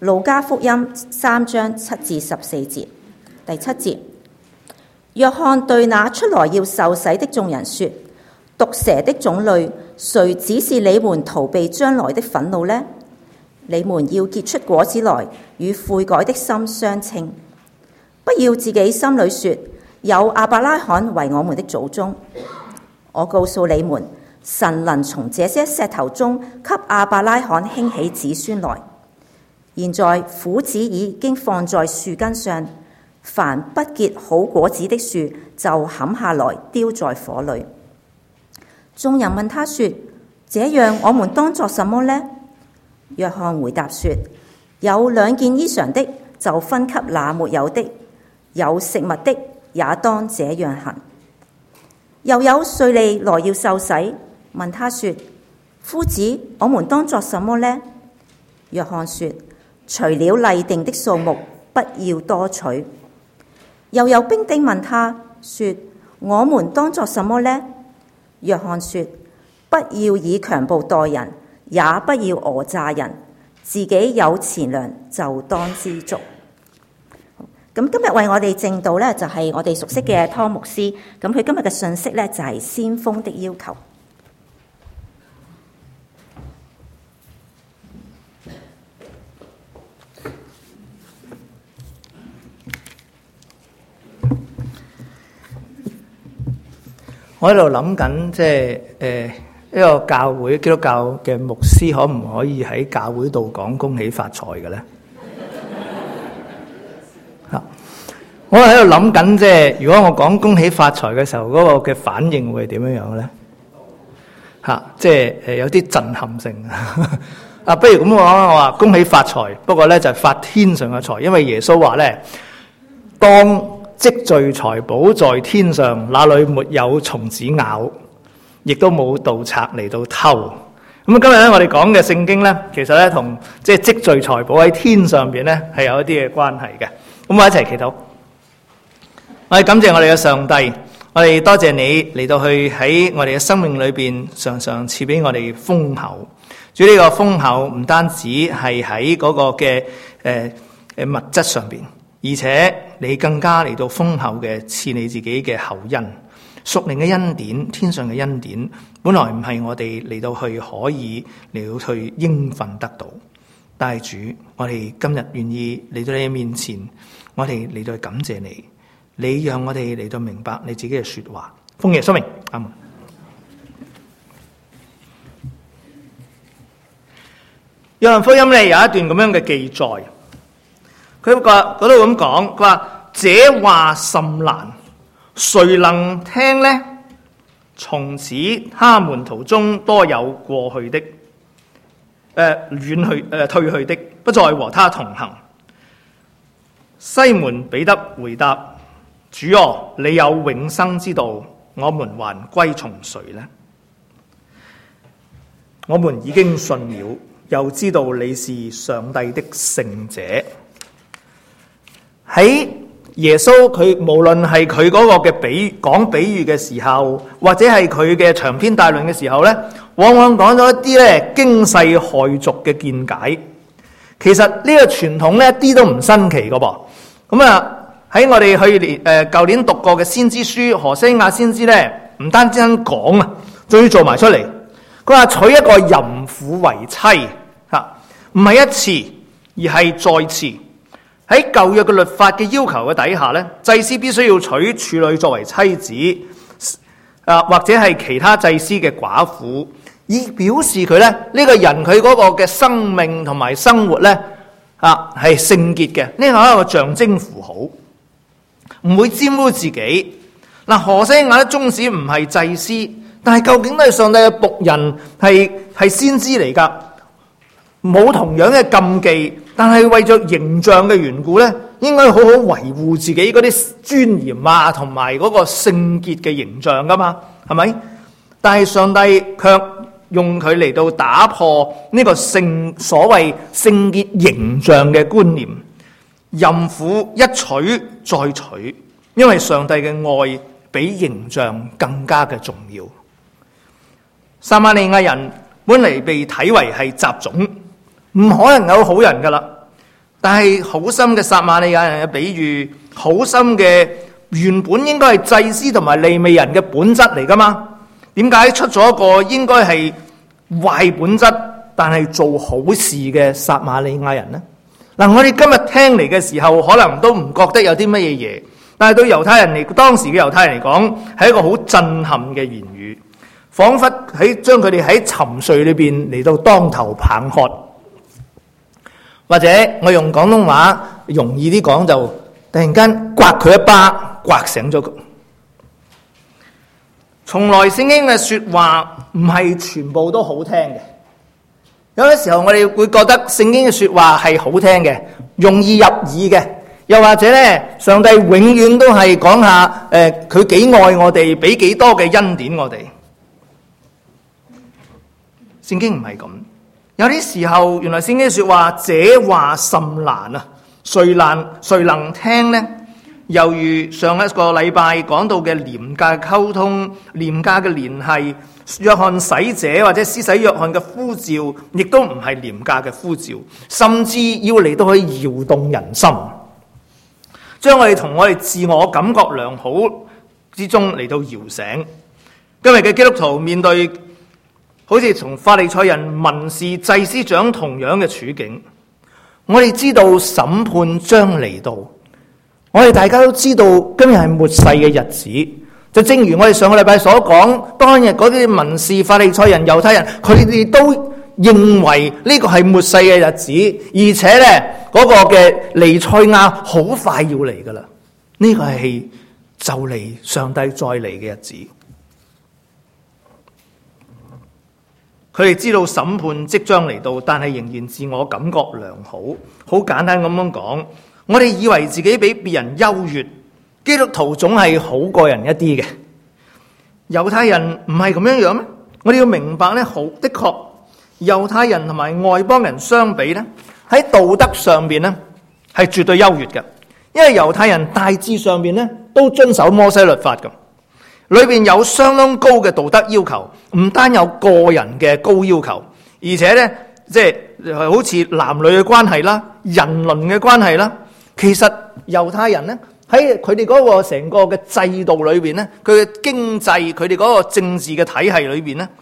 路加福音3章7至14節。第7節，約翰對那出來要受洗的眾人說：毒蛇的種類，誰指示你們逃避將來的憤怒呢？你們要結出果子來，與悔改的心相稱。不要自己心裏說：有亞伯拉罕為我們的祖宗。我告訴你們，神能從這些石頭中給亞伯拉罕興起子孫來。現在斧子已經放在樹根上，凡不結好果子的樹就砍下來丟在火裏。眾人問他說：這樣我們當作什麼呢？約翰回答說：有2件衣裳的就分給那沒有的，有食物的也當這樣行。又有稅吏來要受洗，問他說：夫子，我們當作什麼呢？約翰說：除了例定的數目，不要多取。又有兵丁問他說：我們當作什麼呢？約翰說：不要以強暴待人，也不要訛詐人，自己有錢糧就當知足。咁今日為我哋證道呢，就係我哋熟悉嘅湯牧師。咁佢今日嘅信息呢，就係先鋒的要求。 我喺度諗緊，即係一個教會基督教嘅牧師可唔可以喺教會度講恭喜發財嘅咧？我喺度諗緊，即係如果我講恭喜發財嘅時候，嗰個嘅反應會係點樣樣咧？即係有啲震撼性啊！不如咁講，我話恭喜發財，不過咧就係發天上嘅財，因為耶穌話咧，當積聚財寶在天上，那裏沒有蟲子咬，亦都冇盜賊嚟到偷。咁今日咧，我哋講嘅聖經咧，其實咧同即係積聚財寶喺天上邊咧係有一啲嘅關係嘅。咁我一齊祈禱。我哋感謝我哋嘅上帝，我哋多謝你嚟到去喺我哋嘅生命裏邊常常賜俾我哋豐厚。主，呢個豐厚唔單止係喺嗰個嘅物質上邊，而且你更加嚟到豐厚嘅賜你自己嘅厚恩，屬靈嘅恩典，天上嘅恩典，本來唔係我哋嚟到去可以嚟到去應份得到。但係主，我哋今日願意嚟到你面前，我哋嚟到去感謝你。你讓我哋嚟到明白你自己嘅說話，奉耶穌名，阿門。約翰福音咧有一段咁樣嘅記載，佢嗰度咁講，佢話這話甚難，誰能聽呢？從此他門徒中多有過去的，遠去退去的，不再和他同行。西門彼得回答：主啊，你有永生之道，我們還歸從誰呢？我們已經信了，又知道你是上帝的聖者。喺耶穌佢無論係佢嗰個嘅講比喻嘅時候，或者係佢嘅長篇大論嘅時候咧，往往講咗一啲咧驚世駭俗嘅見解。其實呢個傳統咧一啲都唔新奇噶噃。咁啊喺我哋去年舊年讀過嘅先知書，何西亞先知咧，唔單止講啊，仲要做埋出嚟。佢話娶一個淫婦為妻，唔係一次，而係再次。喺舊約嘅律法嘅要求嘅底下咧，祭司必須要娶處女作為妻子，或者係其他祭司嘅寡婦，以表示佢咧呢個人佢嗰個嘅生命同埋生活咧係聖潔嘅。呢個係一個象徵符號。唔會沾污自己。何西亞咧，縱使唔係祭司，但係究竟都係上帝嘅僕人，係先知嚟噶，冇同樣嘅禁忌，但係為咗形象嘅緣故咧，應該好好維護自己嗰啲尊嚴啊，同埋嗰個聖潔嘅形象噶嘛，係咪？但係上帝卻用佢嚟到打破呢個所謂聖潔形象嘅觀念。淫婦一娶再娶，因為上帝嘅愛比形象更加嘅重要。撒瑪利亞人本嚟被睇為係雜種，唔可能有好人噶啦。 但係好心嘅撒瑪利亞人嘅比喻，好心嘅原本應該係祭司同埋利未人嘅本質嚟噶嘛？點解出咗一個應該係壞本質但係做好事嘅撒瑪利亞人呢？嗱，我哋今日聽嚟嘅時候，可能都唔覺得有啲乜嘢嘢，但係對猶太人嚟，當時嘅猶太人嚟講，係一個好震撼嘅言語，彷彿將佢哋喺沉睡裏邊嚟到當頭棒喝，或者我用廣東話容易啲講，就突然間刮佢一巴，刮醒咗佢。從來聖經嘅說話唔係全部都好聽嘅。有啲時候我哋會覺得聖經嘅說話係好聽嘅，容易入耳嘅，又或者咧，上帝永遠都係講下佢幾愛我哋，俾幾多嘅恩典我哋。聖經唔係咁，有啲時候原來聖經說話，這話甚難啊，誰能聽呢？猶如上一個禮拜講到嘅廉價溝通、廉價嘅聯繫，約翰洗者或者施洗約翰嘅呼召，亦都唔係廉價嘅呼召，甚至要嚟到去搖動人心，將我哋同我哋自我感覺良好之中嚟到搖醒。今日嘅基督徒面對好似同法利賽人、文士、祭司長同樣嘅處境，我哋知道審判將嚟到。我哋大家都知道今日係末世嘅日子，就正如我哋上個禮拜所講，當日嗰啲文士、法利賽人、猶太人，佢哋都認為呢個係末世嘅日子，而且咧嗰個嘅彌賽亞好快要嚟噶啦，呢個係就嚟上帝再嚟嘅日子。佢哋知道審判即將嚟到，但係仍然自我感覺良好。好簡單咁樣講，我哋以為自己比別人優越，基督徒總係好過人一啲嘅。猶太人唔係咁樣樣咩？我哋要明白咧，好的確，猶太人同埋外邦人相比咧，喺道德上邊咧係絕對優越嘅，因為猶太人大致上邊咧都遵守摩西律法嘅，裏邊有相當高嘅道德要求，唔單有個人嘅高要求，而且咧即係好似男女嘅關係啦、人倫嘅關係啦。其實猶太人咧喺佢哋嗰個成個嘅制度裏邊咧，佢嘅經濟、佢哋嗰個政治嘅體系裏邊咧，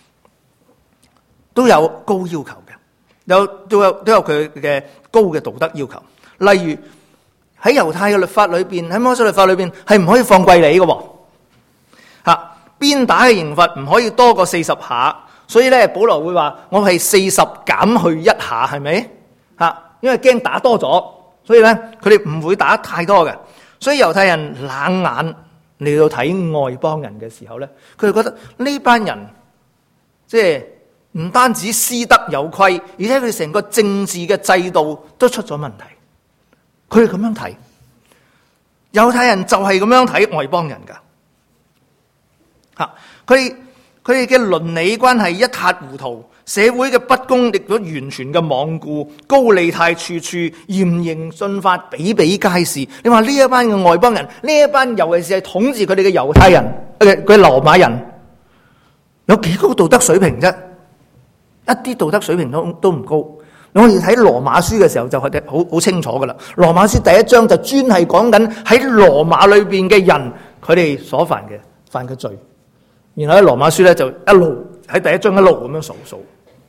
都有高要求嘅，都有佢嘅高嘅道德要求。例如喺猶太嘅律法裏邊，喺摩西律法裏邊係唔可以放貴利嘅，吓鞭打嘅刑罰唔可以多過40下。所以咧，保羅會話我係40減去1下，係咪？吓，因為驚打多咗。所以咧，佢哋唔會打太多嘅。所以猶太人冷眼嚟到睇外邦人嘅時候咧，佢哋覺得呢班人即係唔單止私德有虧，而且佢哋成個政治嘅制度都出咗問題。佢哋咁樣睇，猶太人就係咁樣睇外邦人噶。吓，佢哋嘅倫理關係一塌糊塗。社會嘅不公亦都完全嘅罔顧，高利貸處處，嚴刑峻法比比皆是。你話呢一班嘅外邦人，呢一班尤其是係統治佢哋嘅猶太人佢羅馬人，有幾高道德水平啫？一啲道德水平都唔高。我哋睇羅馬書嘅時候就係好清楚噶啦。羅馬書第1章就專係講緊喺羅馬裏邊嘅人，佢哋所犯嘅罪。然後喺羅馬書咧就一路喺第1章一路咁樣數。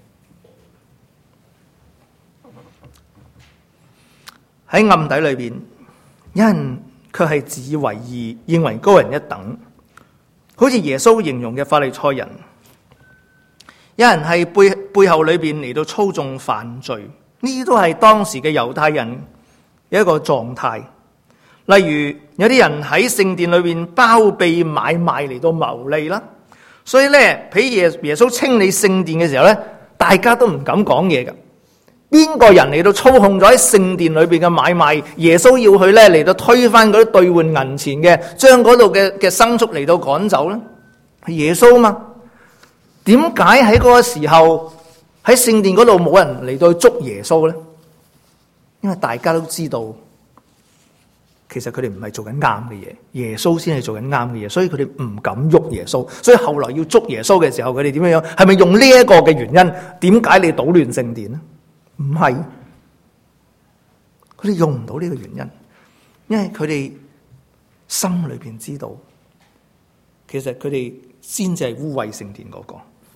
喺暗底裏邊，有人卻係自以為義，認為高人一等，好似耶穌形容嘅法利賽人。有人係背後裏邊嚟到操縱犯罪，呢啲都係當時嘅猶太人嘅一個狀態。例如有啲人喺聖殿裏邊包庇買賣嚟到牟利啦，所以咧俾耶穌清理聖殿嘅時候咧，大家都唔敢講嘢噶。邊個人嚟到操控咗喺聖殿裏邊嘅買賣？耶穌要去咧嚟到推翻嗰啲兌換銀錢嘅，將嗰度嘅牲畜嚟到趕走咧，係耶穌嘛？點解喺嗰個時候喺聖殿嗰度冇人嚟到捉耶穌咧？因為大家都知道，其實佢哋唔係做緊啱嘅嘢，耶穌先係做緊啱嘅嘢，所以佢哋唔敢喐耶穌。所以後來要捉耶穌嘅時候，佢哋點樣？係咪用呢一個嘅原因？點解你搗亂聖殿咧？唔係， 佢哋用唔到呢個原因，因為佢哋心裏邊知道，其實佢哋先至係污穢聖殿嗰個。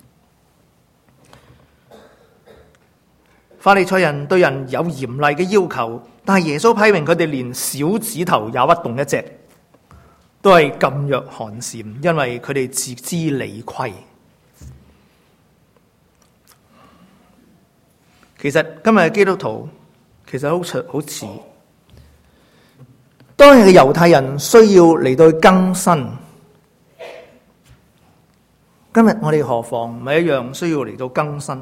法利賽人對人有嚴厲嘅要求，但係耶穌批評佢哋連小指頭也不動一隻，都係噤若寒蟬，因為佢哋自知理虧。其實今日嘅基督徒其實好似當日嘅猶太人需要嚟到更新，今日我哋何況唔係一樣需要嚟到更新？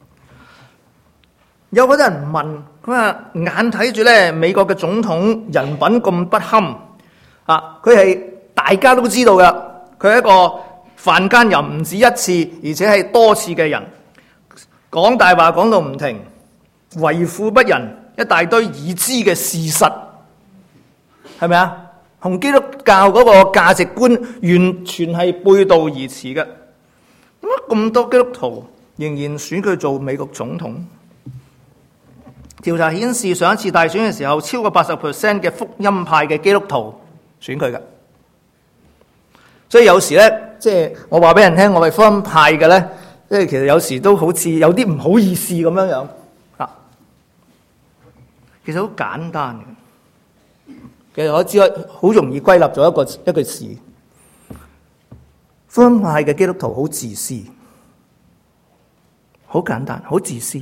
有嗰啲人問佢話：眼睇住咧美國嘅總統人品咁不堪啊，佢係大家都知道嘅，佢係一個犯奸淫唔止一次，而且係多次嘅人，講大話講到唔停，為富不仁，一大堆已知嘅事實，係咪啊？同基督教嗰個價值觀完全係背道而馳嘅。點解咁多基督徒仍然選佢做美國總統？調查顯示，上一次大選嘅時候，超過 80% 嘅福音派嘅基督徒選佢嘅。所以有時咧，即係我話俾人聽，我係福音派嘅咧，即係其實有時都好似有啲唔好意思咁樣樣啊。其實好簡單嘅，其實我知好容易歸納咗一句詞：福音派嘅基督徒好自私，好簡單，好自私。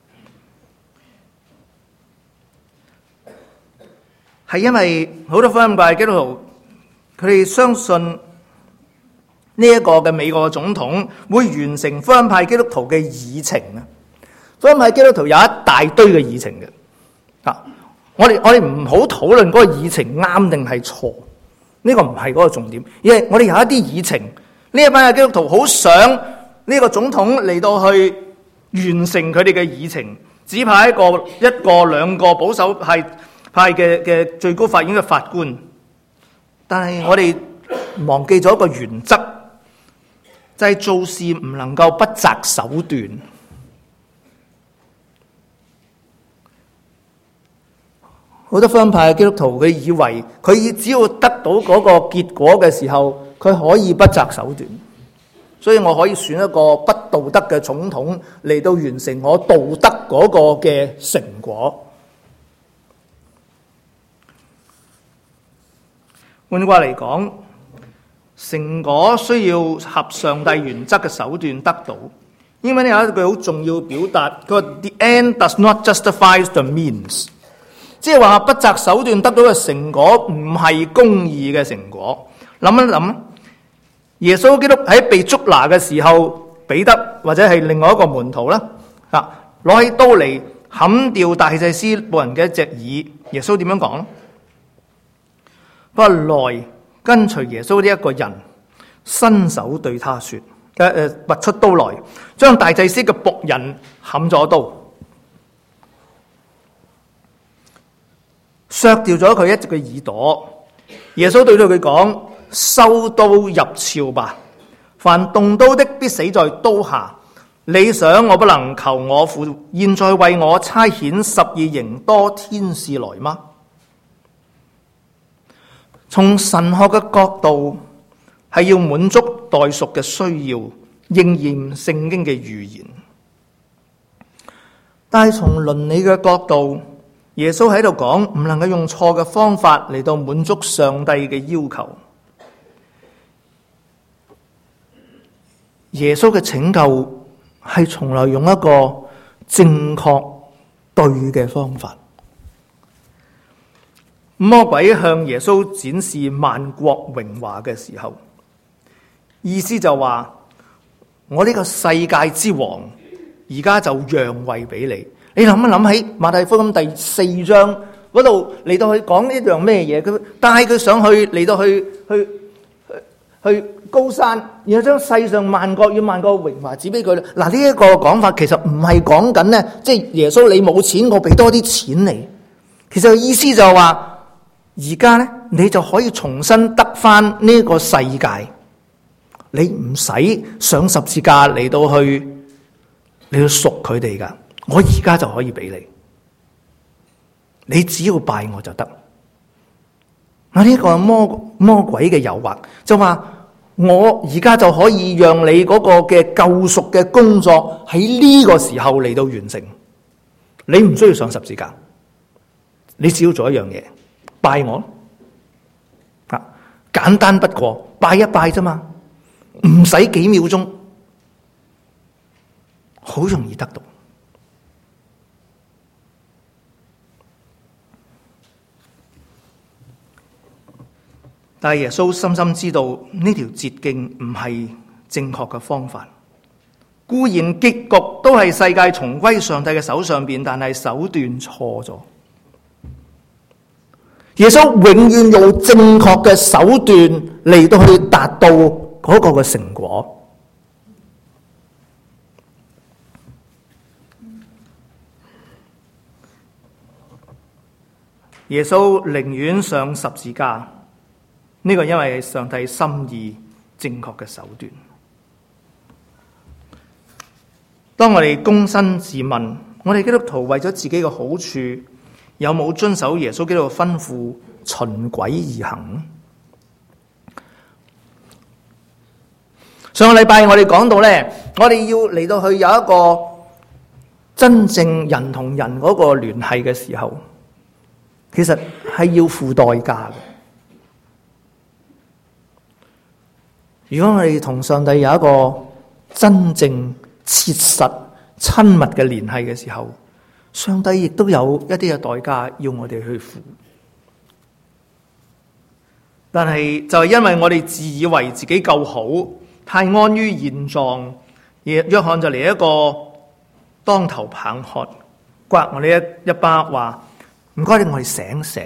係因為好多福音派基督徒，佢哋相信呢一個嘅美國嘅總統會完成福音派基督徒嘅議程啊！福音派基督徒有一大堆嘅議程嘅啊！我哋唔好討論嗰個議程啱定係錯，呢個唔係嗰個重點，而係我哋有一啲議程，呢一班嘅基督徒好想呢個總統嚟到去完成佢哋嘅議程，指派一個兩個保守派嘅最高法院嘅法官，但係我哋忘記咗一個原則，就係做事唔能夠不擇手段。好多福音派嘅基督徒，佢以為佢只要得到嗰個結果嘅時候，佢可以不擇手段，所以我可以選一個不道德嘅總統嚟到完成我道德嗰個嘅成果。換句話嚟講，成果需要合上帝原則嘅手段得到。英文有一句好重要表達，佢話 The end does not justify the means， 即係話不擇手段得到嘅成果唔係公義嘅成果。諗一諗，耶穌基督喺被捉拿嘅時候，彼得或者係另外一個門徒啦，攞起刀嚟砍掉大祭司僕人嘅一隻耳，耶穌點樣講？不過來跟隨耶穌呢一個人，伸手對他說：拔出刀來，將大祭司嘅僕人砍咗刀，削掉咗佢一隻嘅耳朵。耶穌對佢講：收刀入鞘吧，凡動刀的必死在刀下。你想我不能求我父現在為我差遣12營多天使來嗎？從神學嘅角度，係要滿足代贖嘅需要，應驗聖經嘅預言。但係從倫理嘅角度，耶穌喺度講，唔能夠用錯嘅方法嚟到滿足上帝嘅要求。耶穌嘅拯救係從來用一個正確對嘅方法。魔鬼向耶穌展示萬國榮華嘅時候，意思就話我呢個世界之王而家就讓位俾你。你諗一諗喺馬太福音第4章嗰度嚟到去講一樣咩嘢？佢帶佢上去嚟到去高山，然後將世上萬國與萬國榮華指俾佢。嗱，呢一個講法其實唔係講緊咧，即係耶穌你冇錢，我俾多啲錢你。其實意思就係話，而家咧，你就可以重新得翻呢個世界，你唔使上十字架嚟到去贖佢哋噶，我而家就可以俾你。 你只要拜我就得。呢個魔鬼嘅誘惑就話，我而家就可以讓你嗰個嘅救贖嘅工作喺呢個時候嚟到完成，你唔需要上十字架，你只要做一樣嘢，拜我啊，簡單不過，拜一拜啫嘛，唔使幾秒鐘，好容易得到。但係耶穌深深知道呢條捷徑唔係正確嘅方法，固然結局都係世界重歸上帝嘅手上邊，但係手段錯咗。耶穌永遠用正確嘅手段嚟到去達到嗰個嘅成果。耶穌寧願上十字架。呢個因為上帝心意正確嘅手段。當我哋躬身自問，我哋基督徒為咗自己嘅好處，有冇遵守耶穌基督嘅吩咐，循軌而行？上個禮拜我哋講到呢，我哋要嚟到去有一個真正人同人嗰個聯繫嘅時候，其實係要付代價嘅。如果我哋同上帝有一個真正切實親密嘅聯繫嘅時候，上帝亦都有一啲嘅代價要我哋去付。但係就係因為我哋自以為自己夠好，太安於現狀，約翰就嚟一個當頭棒喝，刮我哋一巴，話唔該你我哋醒醒。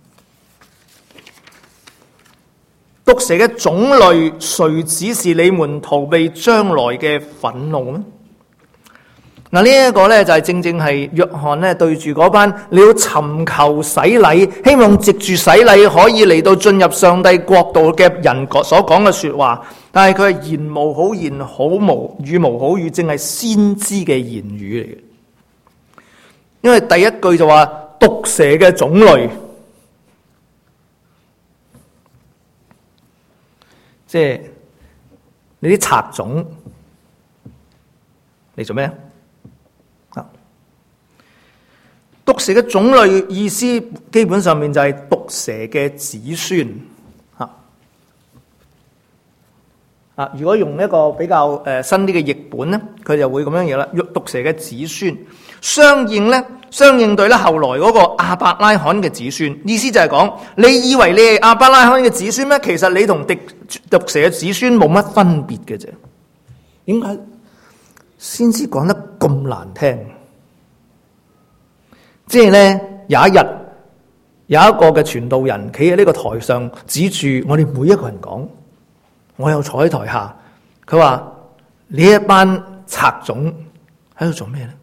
毒蛇嘅種類，誰指示你們逃避將來嘅憤怒呢？嗱，呢一個咧就係正正係約翰咧對住嗰班你要尋求洗禮，希望藉住洗禮可以嚟到進入上帝國度嘅人所講嘅說話，但係佢係言無好言，語無好語，正係先知嘅言語嚟嘅。因為第一句就話毒蛇嘅種類。即係你啲賊種嚟做咩啊？毒蛇嘅種類意思基本上面就係毒蛇嘅子孫啊！如果用一個比較新啲嘅譯本咧，佢就會咁樣嘢啦。毒蛇嘅子孫相應對咧後來嗰個亞伯拉罕嘅子孫，意思就係講，你以為你係亞伯拉罕嘅子孫咩？其實你同毒蛇嘅子孫冇乜分別嘅啫。點解先知講得咁難聽？即係咧有一日有一個嘅傳道人企喺呢個台上，指住我哋每一個人講。我又坐喺台下，佢話呢一班賊種喺度做咩咧？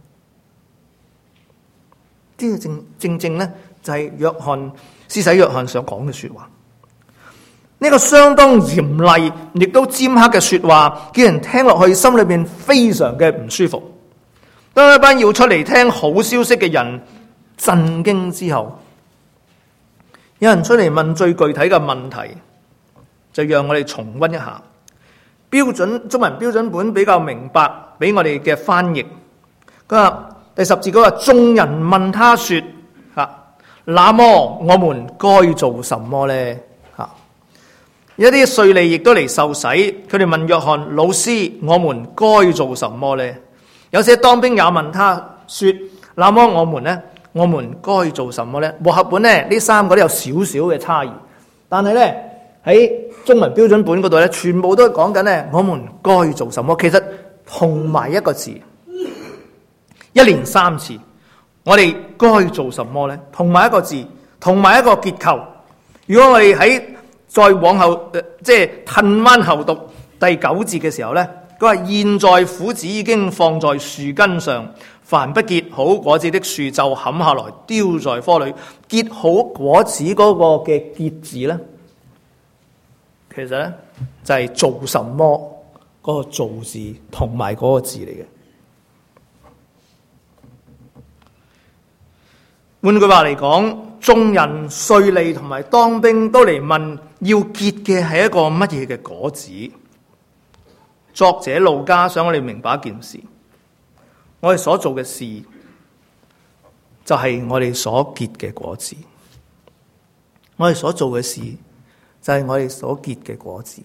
呢個正咧就係施洗約翰所講嘅說話。呢個相當嚴厲，亦都尖刻嘅說話，叫人聽落去心裏邊非常嘅唔舒服。當一班要出嚟聽好消息嘅人震驚之後，有人出嚟問最具體嘅問題。就讓我哋重溫一下中文標準本比較明白，俾我哋嘅翻譯。佢話第10節，佢話眾人問他說：那麼我們該做什麼呢？有啲稅吏亦都嚟受洗，佢哋問約翰老師：我們該做什麼呢？有些當兵也問他說：那麼我們該做什麼呢？和合本呢三個都有少少嘅差異，但係呢。喺中文標準本嗰度咧，全部都係講緊咧，我們該做什麼？其實同埋一個字，一連3次，我哋該做什麼咧？同埋一個字，同埋一個結構。如果我哋再往後，即係褪翻後讀第9節嘅時候咧，佢話現在斧子已經放在樹根上，凡不結好果子的樹就砍下來丟在火裏。結好果子嗰個嘅結字咧。其實咧就係做什麼嗰個做字同埋嗰個字嚟嘅。 換句話嚟講，眾人稅吏同埋當兵都嚟問，要結嘅係一個乜嘢嘅果子？作者路加想我哋明白一件事，我哋所做嘅事就係我哋所結嘅果子。我哋所做嘅事就係我哋所結嘅果子。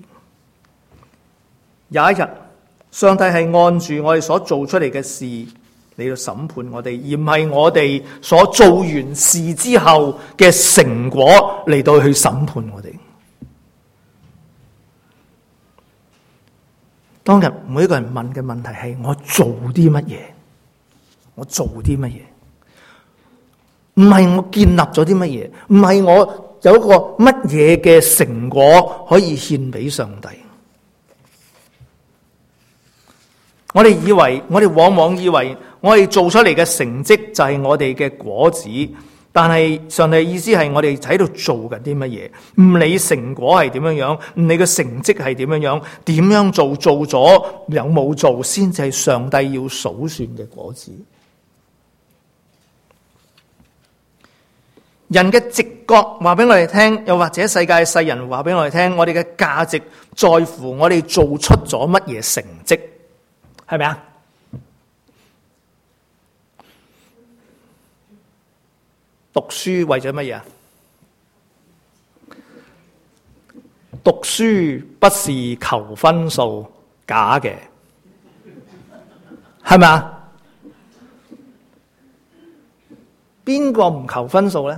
有一日，上帝係按住我哋所做出嚟嘅事嚟到審判我哋，而唔係我哋所做完事之後嘅成果嚟到去審判我哋。當日每一個人問嘅問題係：我做啲乜嘢？我做啲乜嘢？唔係我建立咗啲乜嘢，唔係我有一個乜嘢嘅成果可以獻俾上帝。我哋往往以為我哋做出嚟嘅成績就係我哋嘅果子，但係上帝嘅意思係我哋喺度做緊啲乜嘢？唔理成果係點樣樣，唔理個成績係點樣樣，點樣做咗有冇做，先至係上帝要數算嘅果子。人嘅直覺話俾我哋聽，又或者世界世人話俾我哋聽，我哋嘅價值在乎我哋做出咗乜嘢成績，係咪啊？讀書為咗乜嘢啊？讀書不是求分數，假嘅，係咪啊？邊個唔求分數咧？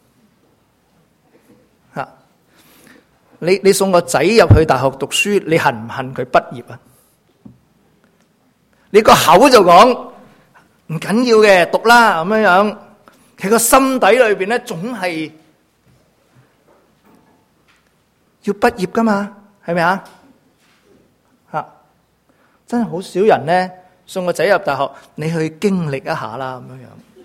你送個仔入去大學讀書，你恨唔恨佢畢業啊？你個口就講唔緊要嘅，讀啦咁樣，其實個心底裏邊咧，總係要畢業噶嘛，係咪啊？真係好少人咧送個仔入大學，你去經歷一下啦咁樣。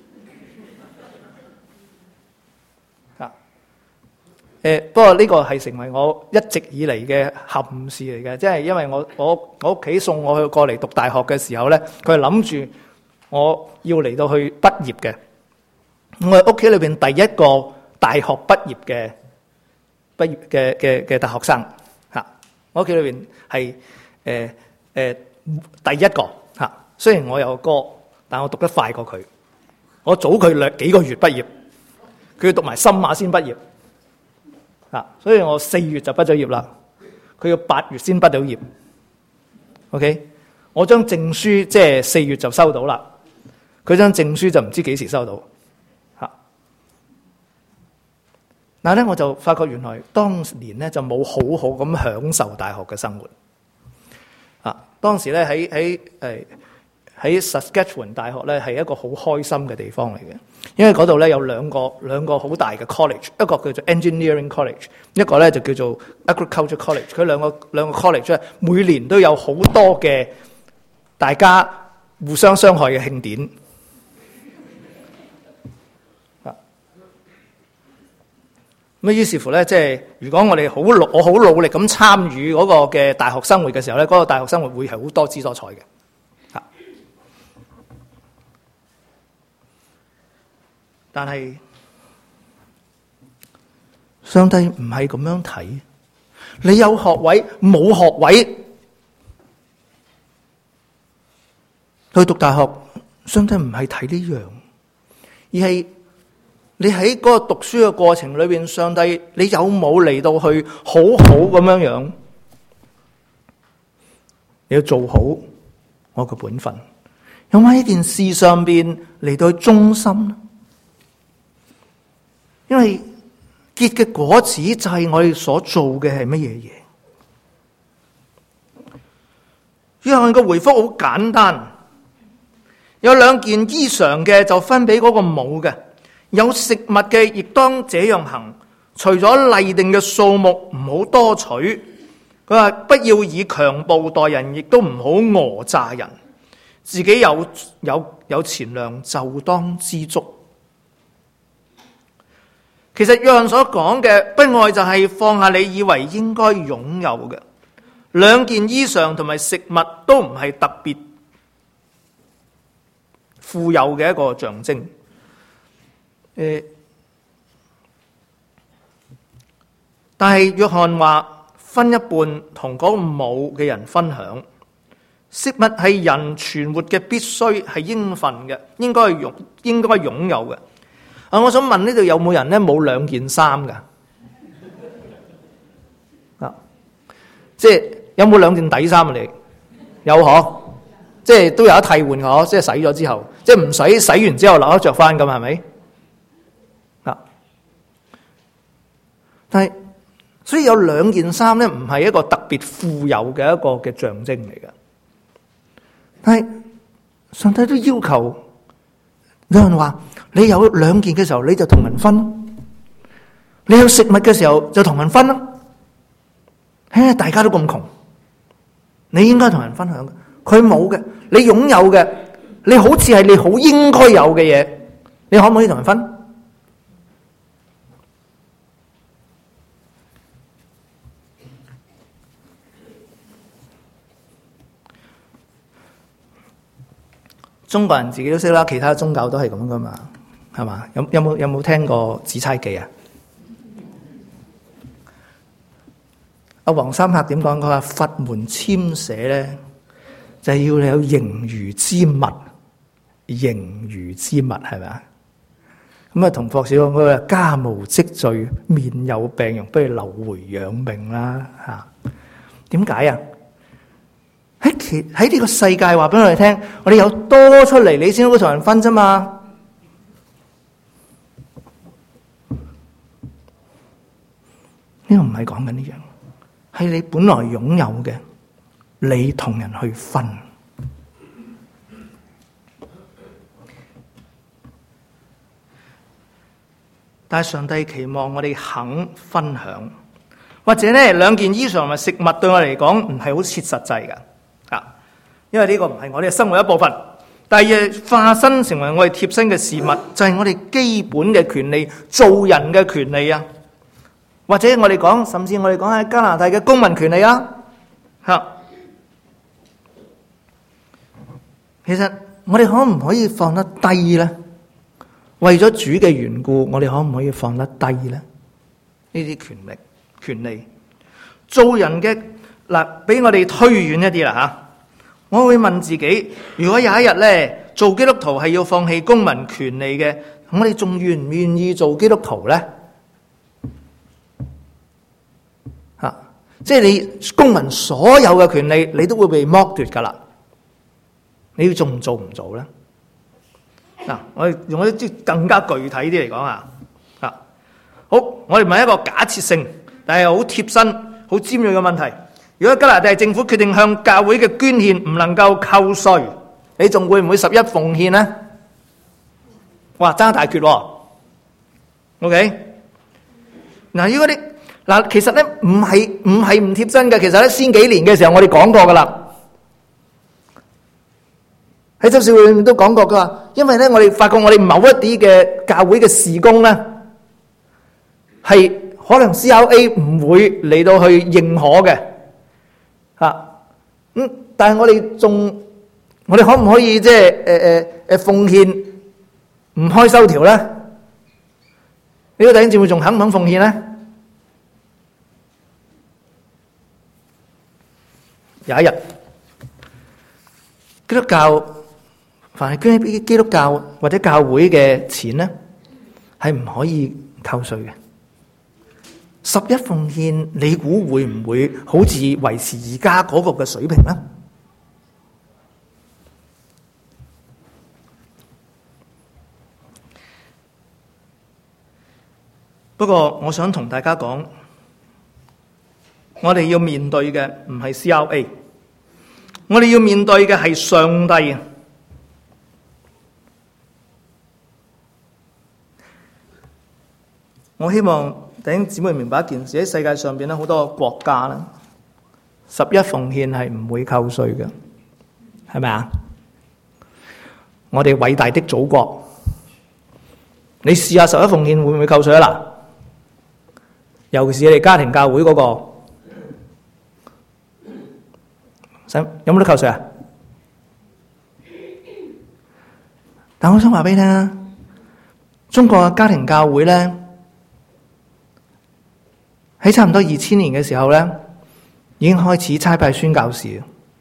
不過呢個係成為我一直以嚟嘅憾事嚟嘅，即係因為我屋企送我去過嚟讀大學嘅時候咧，佢係諗住我要嚟到去畢業嘅。我係屋企裏邊第一個大學畢業嘅大學生嚇，我屋企裏邊係第一個嚇。雖然我有個哥，但我讀得快過佢，我早佢幾個月畢業，佢要讀埋深馬先畢業。所以我4月就畢咗業啦，佢要8月先畢到業。OK， 我張證書即係4月就收到啦，佢張證書就唔知幾時收到。但係咧，我就發覺原來當年咧就冇好好咁享受大學嘅生活。當時咧喺 Saskatchewan 大學咧係一個好開心嘅地方嚟嘅，因為嗰度咧有兩個好大嘅 college， 一個叫做 Engineering College， 一個咧就叫做 Agriculture College。佢兩個 college 咧每年都有好多嘅大家互相傷害嘅慶典。咁於是乎咧，即係如果我好努力咁參與嗰個嘅大學生活嘅時候咧，嗰個大學生活會係好多姿多彩嘅。但係上帝唔係咁樣睇，你有學位冇學位去讀大學，上帝唔係睇呢樣，而係你喺嗰個讀書嘅過程裏邊，上帝你有冇嚟到去好好咁樣，你要做好我嘅本分，有冇喺呢件事上邊嚟到去忠心呢？因為結嘅果子就係我哋所做嘅係乜嘢嘢。約翰嘅回覆好簡單，有2件衣裳嘅就分俾嗰個冇嘅，有食物嘅亦當這樣行。除咗例定嘅數目唔好多取，佢話不要以強暴待人，亦都唔好訛詐人。自己有錢糧就當知足。其實約翰所講嘅不愛就係放下你以為應該擁有嘅2件衣裳同埋食物，都唔係特別富有嘅一個象徵。 但係約翰話分一半同嗰個冇嘅人分享。食物係人存活嘅必須，係應份嘅，應該擁有嘅。我想問呢度有冇人咧冇兩件衫㗎？即係有冇兩件底衫啊？你有嗬？即係都有得替換嗬？即係洗咗之後，即係唔使洗完之後留得着翻咁，係咪？但係所以有兩件衫咧，唔係一個特別富有嘅一個嘅象徵嚟嘅。但係上帝都要求有人話：你有兩件嘅時候，你就同人分；你有食物嘅時候，就同人分咯。大家都咁窮，你應該同人分享嘅。佢冇嘅，你擁有嘅，你好似係你好應該有嘅嘢，你可唔可以同人分？中國人自己都識啦，其他宗教都係咁噶嘛，係嘛？有冇聽過《紫釵記》啊？阿黃三鶴點講？佢話佛門簽寫咧，就係要你有盈餘之物，盈餘之物係咪啊？咁啊，同霍小講佢話家無積聚，面有病容，不如留回養命啦嚇。點解啊？喺呢個世界話俾我哋聽，我哋有多出嚟，你先可以同人分啫嘛。呢個唔係講緊呢樣。係你本來擁有嘅，你同人去分。但係上帝期望我哋肯分享，或者呢兩件衣裳同埋食物對我嚟講唔係好切實際㗎，因為呢個唔係我哋嘅生活一部分。第二，化身成為我哋貼身嘅事物，就係我哋基本嘅權利，做人嘅權利啊。或者我哋講，甚至我哋講喺加拿大嘅公民權利啊，其實我哋可唔可以放得低呢？為咗主嘅緣故，我哋可唔可以放得低呢？呢啲權利，做人嘅嗱，俾我哋推遠一啲啦吓。我會問自己，如果有一日咧，做基督徒係要放棄公民權利嘅，我哋仲願唔願意做基督徒呢？即係你公民所有嘅權利，你都會被剝奪噶啦。你要做唔做咧？嗱，我哋用一啲更加具體啲嚟講啊。好，我哋問一個假設性，但係好貼身、好尖銳嘅問題。如果加拿大政府決定向教會嘅捐獻唔能夠扣稅，你仲會唔會11奉獻呢？哇，爭大決喎。OK， 嗱，如果你嗱，其實咧唔係唔貼身嘅。其實咧先幾年嘅時候，我哋講過噶啦，喺執事會裏面都講過噶嘛。因為咧，我哋發覺我哋某一啲嘅教會嘅事工咧，係可能 CRA 唔會嚟到去認可嘅嚇。但係我哋可唔可以即係奉獻唔開收條咧？呢個弟兄姊妹仲肯唔肯奉獻咧？有一日，基督教凡係捐俾基督教或者教會嘅錢咧，係唔可以扣稅嘅。11奉獻，你估會唔會好似維持而家嗰個嘅水平咧？不過，我想同大家講，我哋要面對嘅唔係 CRA， 我哋要面對嘅係上帝。我希望弟兄姊妹明白一件事，喺世界上邊咧，好多國家咧，11奉獻係唔會扣稅嘅，係咪啊？我哋偉大的祖國，你試下11奉獻會唔會扣稅啊？嗱，尤其是你哋家庭教會嗰個，有冇得扣稅啊？但我想話俾你聽啊， 中國嘅家庭教會咧，喺差唔多2000年嘅時候咧，已經開始差派宣教士。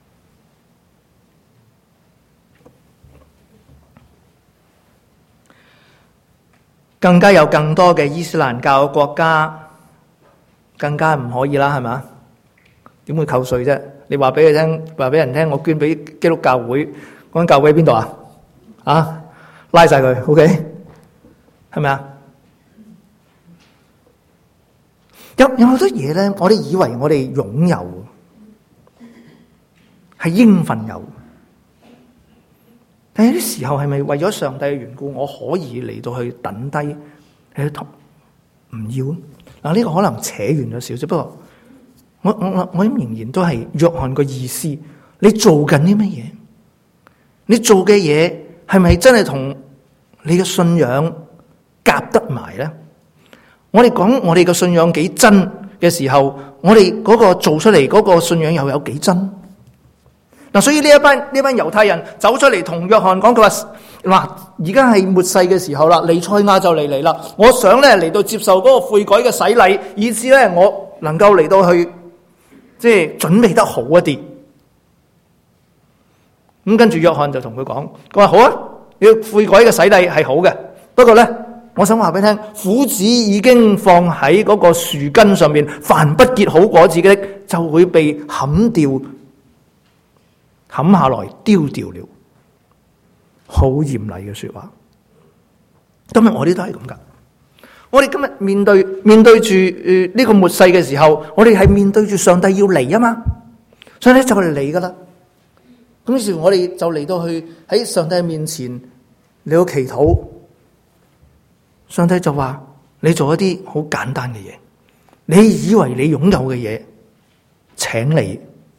更加有更多嘅伊斯蘭教嘅國家，更加唔可以啦，係咪？點會扣稅啫？你話俾佢聽，話俾人聽，我捐俾基督教會，嗰間教會喺邊度啊？啊，拉晒佢 ，OK， 係咪啊？有好多嘢咧，我哋以為我哋擁有，係應份有。但係有啲時候係咪為咗上帝嘅緣故，我可以嚟到去等低，喺度唔要嗱？呢個可能扯遠咗少少，不過我仍然都係約翰個意思。你做緊啲乜嘢？你做嘅嘢係咪真係同你嘅信仰夾得埋咧？我哋講我哋嘅信仰幾真嘅時候，我哋嗰個做出嚟嗰個信仰又有幾真？嗱，所以呢一班猶太人走出嚟同約翰講，佢話：嗱，而家係末世嘅時候啦，彌賽亞就嚟啦。我想咧嚟到接受嗰個悔改嘅洗禮，以致咧我能夠嚟到去即係準備得好一啲。咁跟住約翰就同佢講，佢話好啊，你悔改嘅洗禮係好嘅，不過咧，我想話俾你聽，斧子已經放喺嗰個樹根上面，凡不結好果子嘅就會被砍掉。冚下來丟掉了，好嚴厲嘅說話。今日我哋都係咁噶。我哋今日面對住呢個末世嘅時候，我哋係面對住上帝要嚟啊嘛，所以咧就嚟噶啦。咁於是我哋就嚟到去喺上帝面前嚟到祈禱。上帝就話：你做一啲好簡單嘅嘢，你以為你擁有嘅嘢，請你。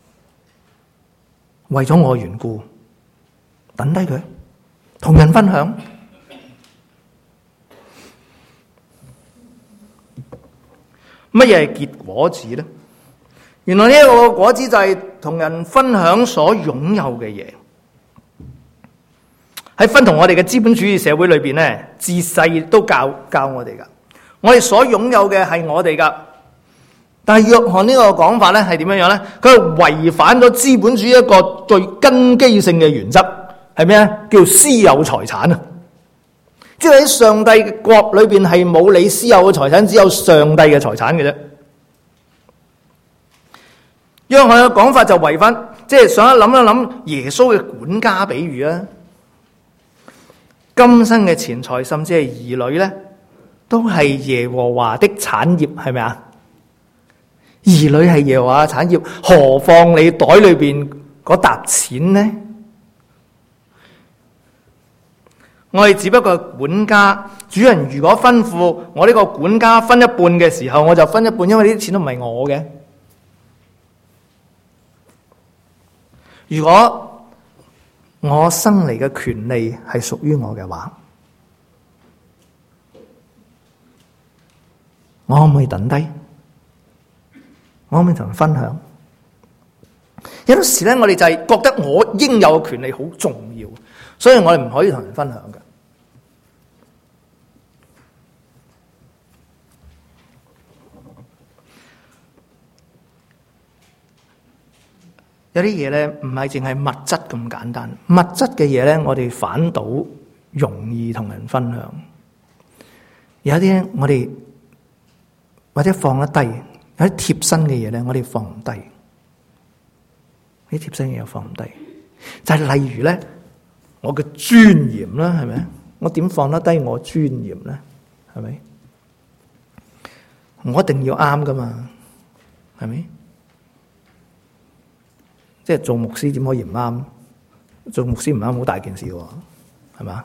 為咗我緣故，等低佢，同人分享。乜嘢係結果子咧？原來呢一個果子就係同人分享所擁有嘅嘢。喺分同我哋嘅資本主義社會裏邊咧，自細都教我哋噶。我哋所擁有嘅係我哋噶。但係約翰呢個講法咧係點樣樣咧？佢係違反咗資本主義一個最根基性嘅原則，係咩咧？叫私有財產啊！即係喺上帝嘅國裏邊係冇你私有嘅財產，只有上帝嘅財產嘅啫。約翰嘅講法就違反，即係想一諗耶穌嘅管家比喻啊！今生嘅錢財甚至係兒女咧，都係耶和華的產業，係咪啊？兒女係耶和華嘅產業，何況你袋裏邊嗰沓錢呢？我哋只不過管家，主人如果吩咐我呢個管家分一半嘅時候，我就分一半，因為呢啲錢都唔係我嘅。如果我生嚟嘅權利係屬於我嘅話，我可唔可以等低？我可唔可以同人分享？有陣時咧，我哋就係覺得我應有嘅權利好重要，所以我哋唔可以同人分享嘅。有啲嘢咧，唔係淨係物質咁簡單，物質嘅嘢咧，我哋反倒容易同人分享。有啲咧，我哋或者放得低。有啲貼身嘅嘢咧，我哋放唔低；啲貼身嘅嘢又放唔低。就係例如咧，我嘅尊嚴啦，係咪？我點放得低我尊嚴咧？係咪？我一定要啱噶嘛？係咪？即係做牧師點可以唔啱？做牧師唔啱好大件事喎，係嘛？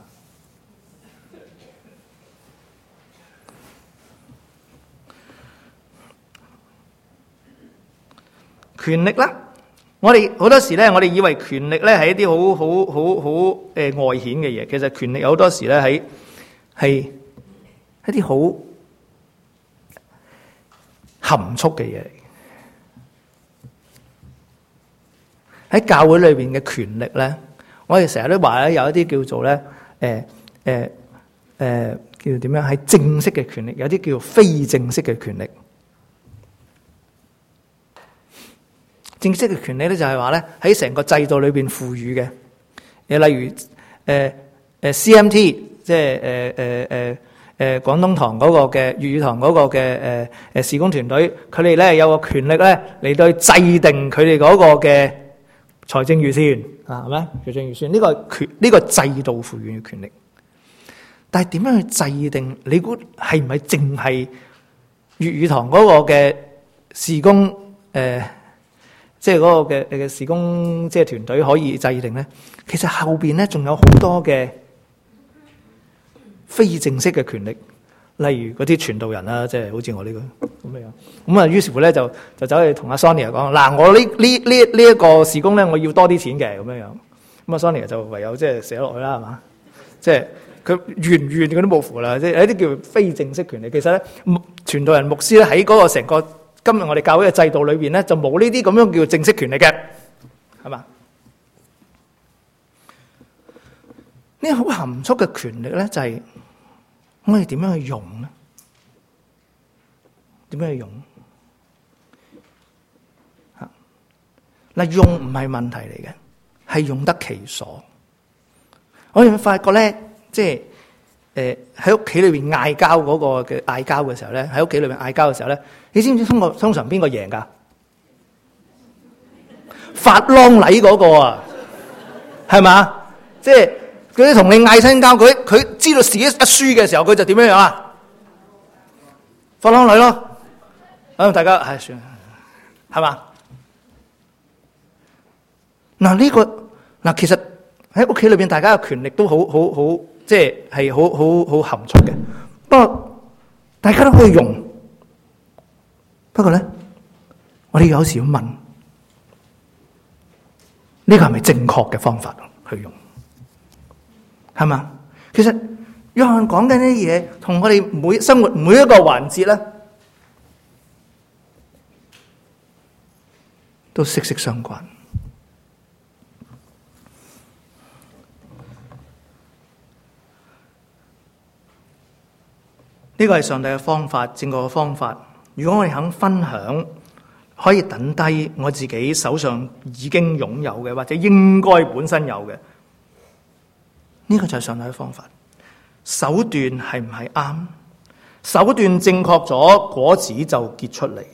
權力啦，我哋好多時咧，我哋以為權力咧係一啲好外顯嘅嘢，其實權力有好多時咧係一啲好含蓄嘅嘢嚟。喺教會裏邊嘅權力咧，我哋成日都話咧有一啲叫做咧叫做點樣？係正式嘅權力，有啲叫做非正式嘅權力。正式嘅權力咧就係話咧喺成個制度裏邊賦予嘅。例如CMT， 即係廣東堂嗰個嘅粵語堂嗰個嘅事工團隊，佢哋咧有個權力咧嚟到制定佢哋嗰個嘅財政預算啊，係咪？財政預算呢個制度賦予嘅權力。但係點樣去制定？你估係唔係淨係粵語堂嗰個嘅事工即係嗰個嘅事工即係團隊可以制定咧？其實後邊咧仲有好多嘅非正式嘅權力，例如嗰啲傳道人啦，即係好似我呢個咁樣。咁啊，於是乎咧就走去同阿 Sonia 講：嗱，我呢一個事工咧，我要多啲錢嘅咁樣。咁啊，Sonia 就唯有即係寫落去啦，係嘛？即係佢願唔願佢都冇符啦。即係有啲叫非正式權力。其實咧，傳道人牧師咧喺嗰個成個今日我哋教會嘅制度裏邊咧，就冇呢啲咁樣叫正式權力嘅，係嘛？呢個好含蓄嘅權力咧，就係我哋點樣去用咧？點樣去用？嗱，用唔係問題嚟嘅，係用得其所。我哋會發覺咧，即係喺屋企裏邊嗌交嗰個嘅嗌交嘅時候咧，喺屋企裏邊嗌交嘅時候咧，你知唔知通常邊個贏㗎？發啷禮嗰個啊，係嘛？即係佢同你嗌親交，佢知道自己一輸嘅時候，佢就點樣啊？發啷禮咯，大家係算係嘛？嗱其實喺屋企裏邊，大家嘅權力都好，即係好含蓄嘅。不過大家都可以用，不過咧，我哋有時要問，呢個係咪正確嘅方法去用？係嘛？其實約翰講緊呢啲嘢，同我哋生活每一個環節咧，都息息相關。呢個係上帝嘅方法，正確嘅方法。如果我哋肯分享，可以等低我自己手上已經擁有嘅，或者應該本身有嘅，呢個就係上帝嘅方法。手段係唔係啱？手段正確咗，果子就結出嚟。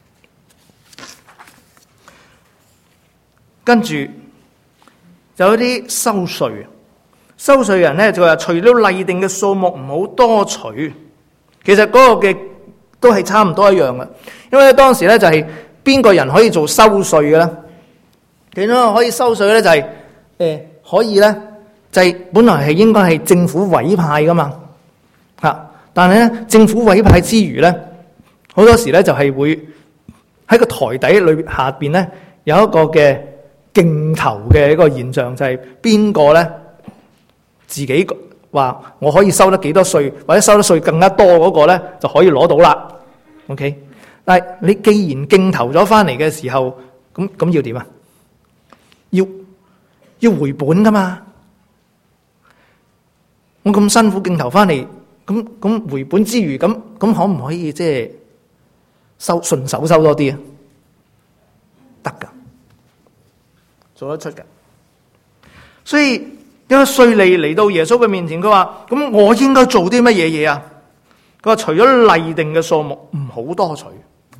跟住就有啲收稅人咧就話，除咗例定嘅數目唔好多取。其實嗰個嘅都係差唔多一樣嘅，因為當時咧就係邊個人可以做收稅嘅咧？點樣可以收稅咧？就係可以咧，就係本來係應該係政府委派噶嘛嚇，但係咧政府委派之餘咧，好多時咧就係會喺個台底裏下邊咧有一個嘅競投嘅一個現象，就係邊個咧自己話我可以收得幾多稅，或者收得稅更加多嗰個咧就可以攞到啦。OK， 但係你既然競投咗翻嚟嘅時候，咁要點啊？要回本噶嘛？我咁辛苦競投翻嚟，咁回本之餘，咁可唔可以即係順手收多啲啊？得噶，做得出嘅。所以一個稅吏嚟到耶穌嘅面前，佢話：咁我應該做啲乜嘢啊？佢話：除咗例定嘅數目，唔好多取。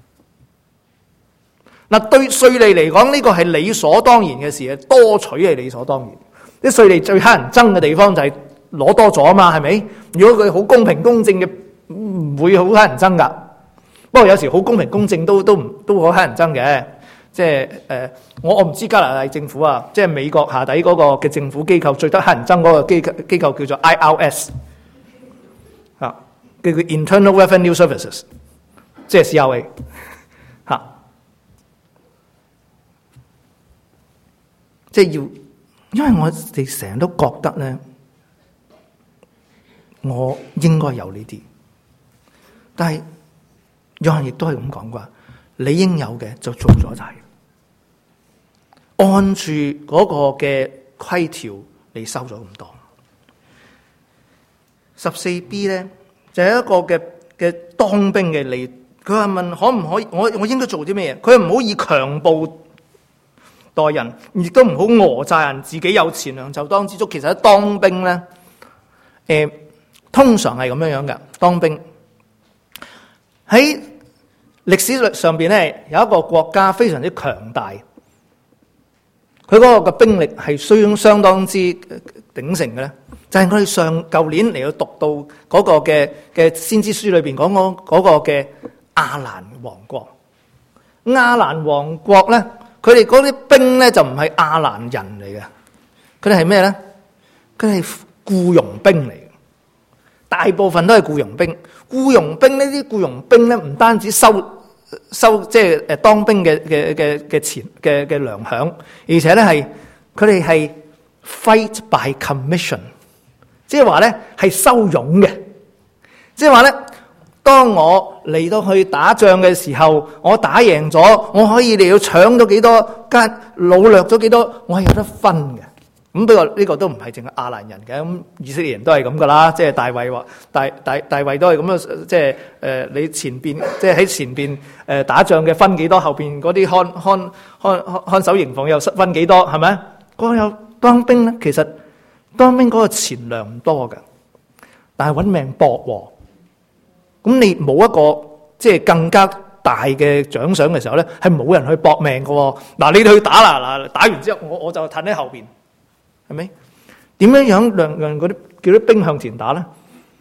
嗱，對稅吏嚟講，呢個係理所當然嘅事，多取係理所當然。啲稅吏最乞人憎嘅地方就係攞多咗啊嘛，係咪？如果佢好公平公正嘅，唔會好乞人憎噶。不過有時好公平公正都好乞人憎嘅。即係我唔知加拿大政府啊，即係美國下底嗰個嘅政府機構最得乞人憎嗰個機構叫做 IRS 啊，叫 Internal Revenue Services， 即係 CRA 嚇，即係要，因為我哋成日都覺得咧，我應該有呢啲，但係約翰亦都係咁講啩，你應有嘅就做咗就係。按住嗰個嘅規條，你收咗咁多， 14B 咧就係一個嘅當兵嘅你，佢話問可唔可以我應該做啲咩嘢？佢唔好以強暴待人，亦都唔好訛詐人自己有錢糧就當知足。其實喺當兵咧，通常係咁樣嘅。當兵喺歷史上邊咧，有一個國家非常之強大，佢嗰個嘅兵力係相當之鼎盛嘅咧。就係我哋舊年嚟到讀到嗰個嘅先知書裏邊講嗰個嘅亞蘭王國。亞蘭王國咧，佢哋嗰啲兵咧就唔係亞蘭人嚟嘅，佢哋係咩咧？佢哋係僱傭兵嚟嘅，大部分都係僱傭兵。僱傭兵呢啲僱傭兵咧，唔單止收即係當兵嘅錢嘅糧餉，而且咧佢哋係 fight by commission。即係話咧係收傭嘅，即係話咧，當我嚟到去打仗嘅時候，我打贏咗，我可以嚟到搶咗幾多，擸掠咗幾多，我係有得分嘅。咁不過呢個都唔係淨係亞蘭人嘅，咁以色列人都係咁噶啦。即係大衛話大衛都係咁樣，即係你前邊即係喺前邊打仗嘅分幾多，後邊嗰啲看守營房又分幾多，係咪？嗰有當兵咧，其實。當兵嗰個錢糧唔多嘅，但係揾命搏喎。咁你冇一個即係更加大嘅獎賞嘅時候咧，係冇人去搏命嘅喎。嗱，你哋去打啦，嗱，打完之後我就褪喺後邊，係咪？點樣讓嗰啲叫啲兵向前打咧？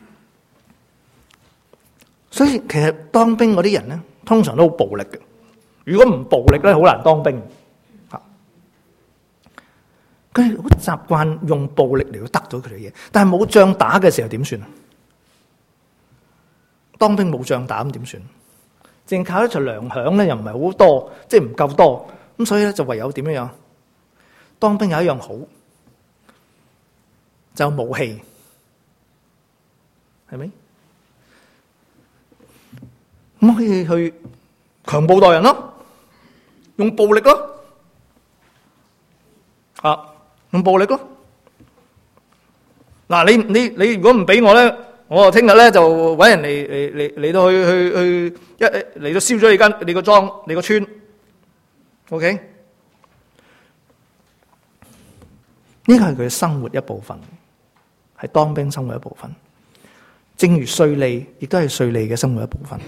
所以其實當兵嗰啲人咧，通常都好暴力嘅。如果唔暴力咧，好難當兵。佢哋好習慣用暴力嚟到得到佢哋嘢，但係冇仗打嘅時候點算啊？當兵冇仗打咁點算？淨靠一條糧餉咧，又唔係好多，即係唔夠多，咁所以咧就唯有點樣？當兵有一樣好，就有武器，係咪？咁可以去強暴待人咯，用暴力咯，用暴力咯。嗱，你如果唔俾我咧，我聽日咧就搵人嚟到去嚟到燒咗你個莊你個村。OK， 呢個係佢嘅生活一部分，係當兵生活一部分。正如稅吏亦都係稅吏嘅生活一部分。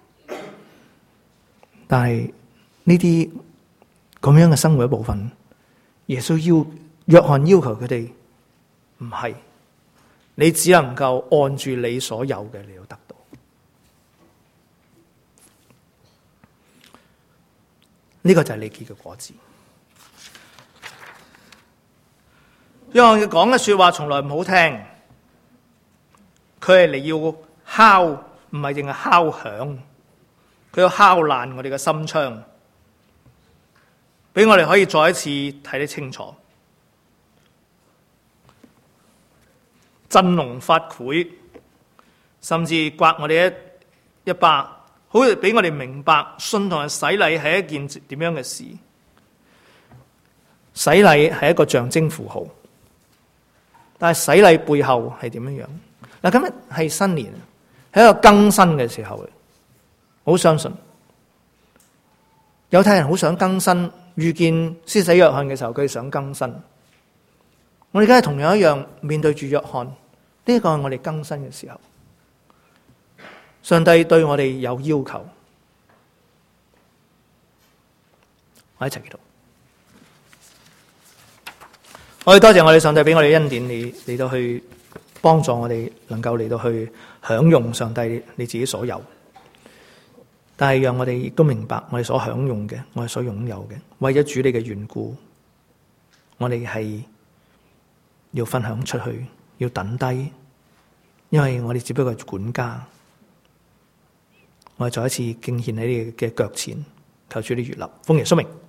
但係呢啲咁樣嘅生活一部分，耶穌約翰要求佢哋唔係，你只能夠按住你所有嘅嚟到得到。呢個就係你結嘅果子。約翰佢講嘅說話從來唔好聽，佢係嚟要敲，唔係淨係敲響，佢要敲爛我哋嘅心窗，俾我哋可以再一次睇得清楚。振聾發聵，甚至刮我哋一巴，好似俾我哋明白信同埋洗禮係一件點樣嘅事。洗禮係一個象徵符號，但係洗禮背後係點樣？嗱，今日係新年，係一個更新嘅時候，好相信猶太人好想更新，遇見施洗約翰嘅時候，佢想更新。我哋而家係同樣一樣面對住約翰，呢個係我哋更新嘅時候。上帝對我哋有要求，我一齊祈禱。我哋多謝我哋上帝俾我哋恩典，嚟到去幫助我哋，能夠嚟到去享用上帝你自己所有。但係讓我哋亦都明白，我哋所享用嘅，我哋所擁有嘅，為咗主你嘅緣故，我哋係要分享出去，要等低，因為我哋只不過係管家。我哋再一次敬獻喺你嘅腳前，求主你悅納，奉耶穌名。